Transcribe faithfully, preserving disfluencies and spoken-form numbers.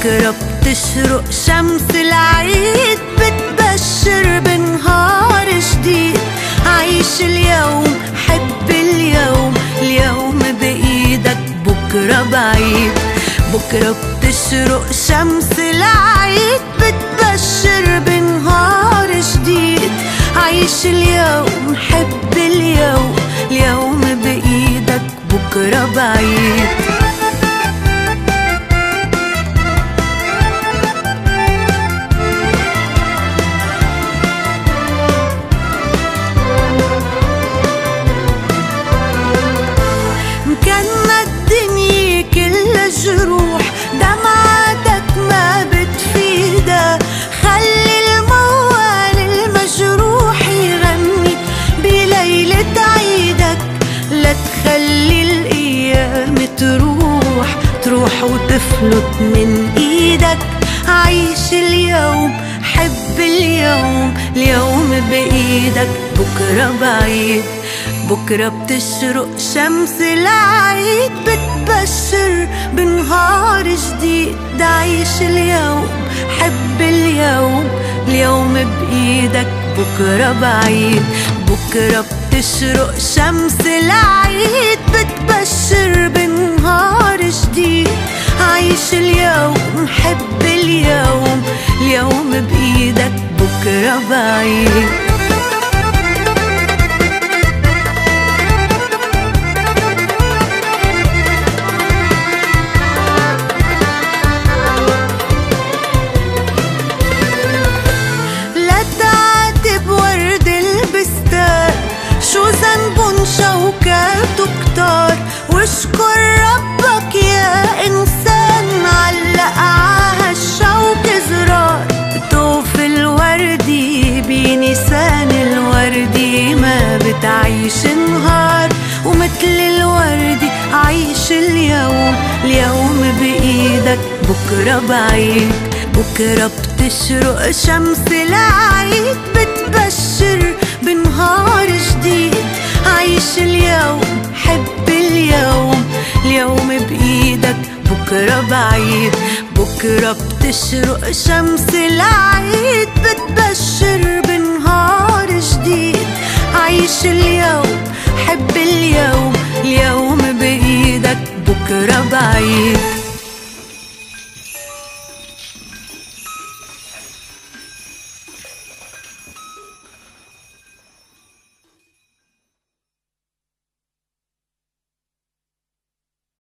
بكرة بتشرق شمس العيد بتبشر بنهار جديد. عيش اليوم حب اليوم، اليوم بإيدك بكرة بعيد. بكرة بتشرق شمس العيد بتبشر بنهار جديد. عيش اليوم حب اليوم، اليوم بإيدك بكرة بعيد. مكاننا الدنيا كلها جروح، دمعتك ما بتفيدها. خلي الموال المجروح يغني بليلة عيدك. لا تخلي الأيام تروح تروح وتفلت من إيدك. عيش اليوم حب اليوم، اليوم بإيدك بكرة بعيد. بكرة بتشرق شمس العيد بتبشر بنهار جديد. عيش اليوم حب اليوم، اليوم بإيدك بكرة بعيد. بكرة بتشرق شمس العيد بتبشر بنهار جديد. عيش اليوم حب اليوم، اليوم بإيدك بكرة بعيد. شو ذنبن شوكات وكتار، واشكر ربك يا إنسان علق عهالشوك زرار. بتوف الوردي بنيسان الوردي ما بتعيش نهار. ومثل الوردي عيش اليوم، اليوم بإيدك بكرة بعيد. بكرة بتشرق شمس العيد بتبشر بنهار جديد. عيش اليوم حب اليوم، اليوم بإيدك بكرة بعيد. بكرة بتشرق شمس العيد بتبشر بنهار جديد. عيش اليوم حب اليوم، اليوم بإيدك بكرة بعيد.